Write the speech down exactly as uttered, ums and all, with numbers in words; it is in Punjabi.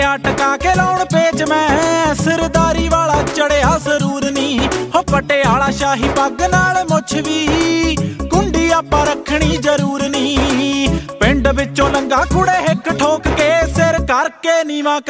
ਟਕਿਆ ਟਕਾ ਕੇ ਲਾਉਣ ਪੇਚ ਮੈਂ ਸਰਦਾਰੀ ਵਾਲਾ ਚੜਿਆ ਜ਼ਰੂਰ ਨੀ ਹੋ ਪਟਿਆਲਾ ਸ਼ਾਹੀ ਪੱਗ ਨਾਲ ਮੁੱਛ ਵੀ ਕੁੰਡੀ ਆਪਾਂ ਰੱਖਣੀ ਜ਼ਰੂਰ ਨੀ ਪਿੰਡ ਵਿੱਚੋਂ ਲੰਗਾ ਕੁੜੇ ਹਿੱਕ ਠੋਕ ਕੇ ਸਿਰ ਕਰਕੇ ਨੀਵਾਂ